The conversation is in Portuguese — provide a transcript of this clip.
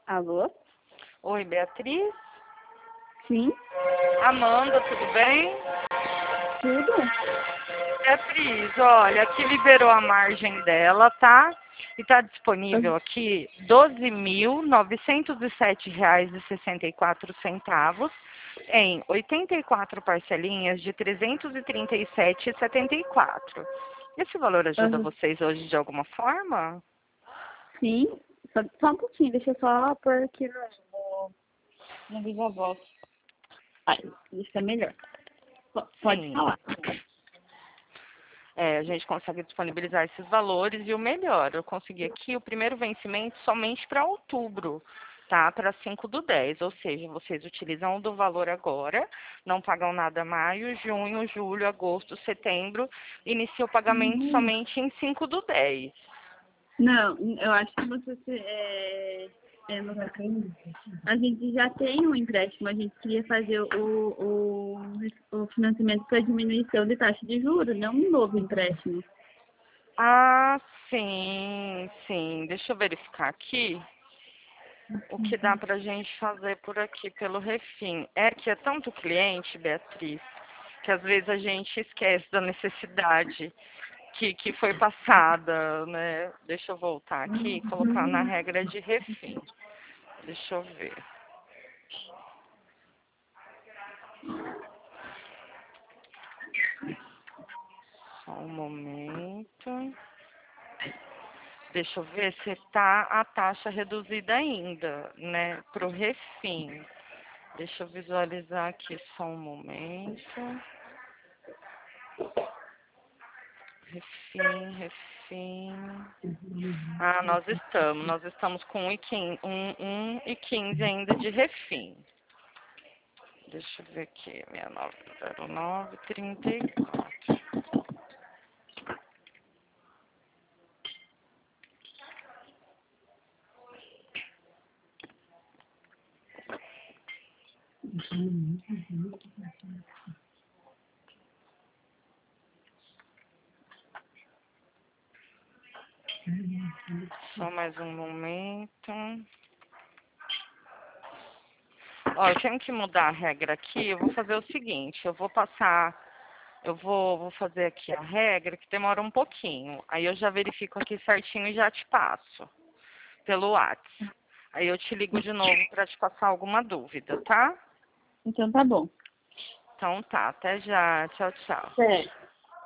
Alô? Oi, Beatriz? Sim? Amanda, tudo bem? Tudo? Beatriz, olha, aqui liberou a margem dela, tá? E tá disponível aqui R$ 12.907,64 em 84 parcelinhas de 337,74. Esse valor ajuda Aham. vocês hoje de alguma forma? Sim? Só um pouquinho, deixa eu só pôr aqui no Viva Voz. Ai, isso é melhor. Pode Sim. falar. A gente consegue disponibilizar esses valores e o melhor, eu consegui aqui o primeiro vencimento somente para outubro, tá? Para 5/10, ou seja, vocês utilizam do valor agora, não pagam nada maio, junho, julho, agosto, setembro, inicia o pagamento somente em 5/10. Não, eu acho que a gente já tem um empréstimo, a gente queria fazer o financiamento para diminuição de taxa de juros, não um novo empréstimo. Ah, sim, sim. Deixa eu verificar aqui o que dá para a gente fazer por aqui pelo Refim. É que é tanto cliente, Beatriz, que às vezes a gente esquece da necessidade que foi passada, né? Deixa eu voltar aqui e colocar na regra de Refim. Deixa eu ver. Só um momento. Deixa eu ver se está a taxa reduzida ainda, né? Para o Refim. Deixa eu visualizar aqui só um momento. Refim, refim. Ah, nós estamos com 1,15 ainda de refim. Deixa eu ver aqui, 690934. Só mais um momento. Ó, eu tenho que mudar a regra aqui. Eu vou fazer o seguinte, eu vou fazer aqui a regra que demora um pouquinho. Aí eu já verifico aqui certinho e já te passo pelo WhatsApp. Aí eu te ligo de novo para te passar alguma dúvida, tá? Então tá bom. Então tá, até já. Tchau, tchau. Certo.